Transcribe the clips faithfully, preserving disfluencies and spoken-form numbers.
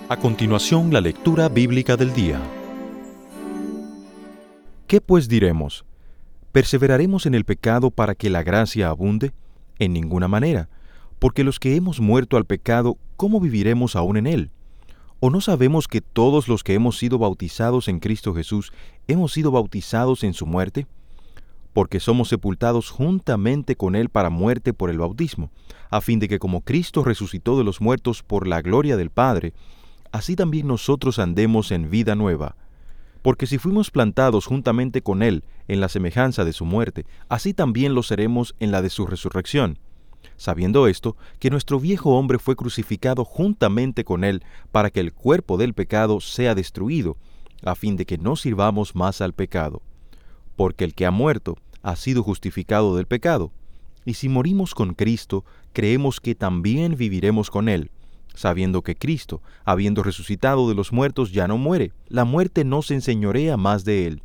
A continuación, la lectura bíblica del día. ¿Qué pues diremos? ¿Perseveraremos en el pecado para que la gracia abunde? En ninguna manera, porque los que hemos muerto al pecado, ¿cómo viviremos aún en él? ¿O no sabemos que todos los que hemos sido bautizados en Cristo Jesús hemos sido bautizados en su muerte? Porque somos sepultados juntamente con él para muerte por el bautismo, a fin de que como Cristo resucitó de los muertos por la gloria del Padre, así también nosotros andemos en vida nueva. Porque si fuimos plantados juntamente con él en la semejanza de su muerte, así también lo seremos en la de su resurrección. Sabiendo esto, que nuestro viejo hombre fue crucificado juntamente con él, para que el cuerpo del pecado sea destruido, a fin de que no sirvamos más al pecado. Porque el que ha muerto ha sido justificado del pecado. Y si morimos con Cristo, creemos que también viviremos con él, sabiendo que Cristo, habiendo resucitado de los muertos, ya no muere. La muerte no se enseñorea más de él.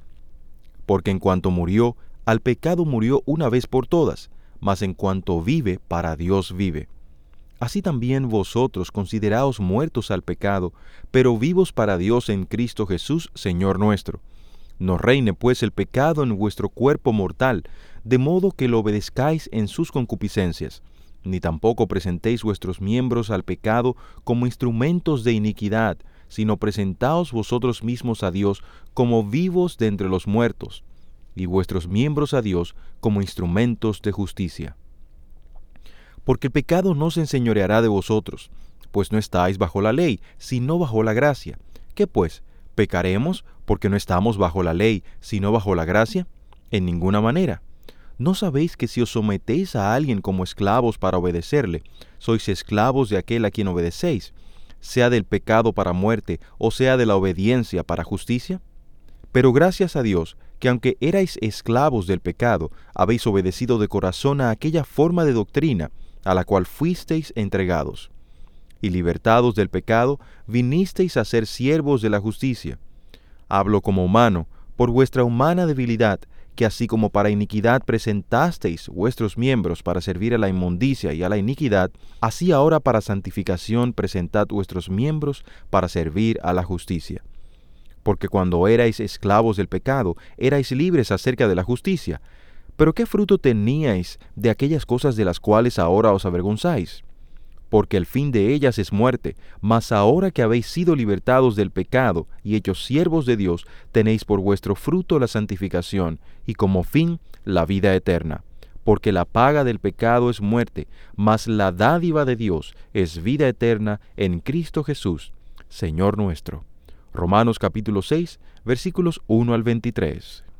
Porque en cuanto murió, al pecado murió una vez por todas, mas en cuanto vive, para Dios vive. Así también vosotros consideraos muertos al pecado, pero vivos para Dios en Cristo Jesús, Señor nuestro. No reine pues el pecado en vuestro cuerpo mortal, de modo que lo obedezcáis en sus concupiscencias, ni tampoco presentéis vuestros miembros al pecado como instrumentos de iniquidad, sino presentaos vosotros mismos a Dios como vivos de entre los muertos, y vuestros miembros a Dios como instrumentos de justicia. Porque el pecado no se enseñoreará de vosotros, pues no estáis bajo la ley, sino bajo la gracia. ¿Qué pues? ¿Pecaremos porque no estamos bajo la ley, sino bajo la gracia? En ninguna manera. ¿No sabéis que si os sometéis a alguien como esclavos para obedecerle, sois esclavos de aquel a quien obedecéis, sea del pecado para muerte, o sea de la obediencia para justicia? Pero gracias a Dios, que aunque erais esclavos del pecado, habéis obedecido de corazón a aquella forma de doctrina a la cual fuisteis entregados. Y libertados del pecado, vinisteis a ser siervos de la justicia. Hablo como humano, por vuestra humana debilidad, que así como para iniquidad presentasteis vuestros miembros para servir a la inmundicia y a la iniquidad, así ahora para santificación presentad vuestros miembros para servir a la justicia. Porque cuando erais esclavos del pecado, erais libres acerca de la justicia. Pero ¿qué fruto teníais de aquellas cosas de las cuales ahora os avergonzáis? Porque el fin de ellas es muerte, mas ahora que habéis sido libertados del pecado y hechos siervos de Dios, tenéis por vuestro fruto la santificación, y como fin la vida eterna. Porque la paga del pecado es muerte, mas la dádiva de Dios es vida eterna en Cristo Jesús, Señor nuestro. Romanos capítulo seis, versículos uno al veintitrés.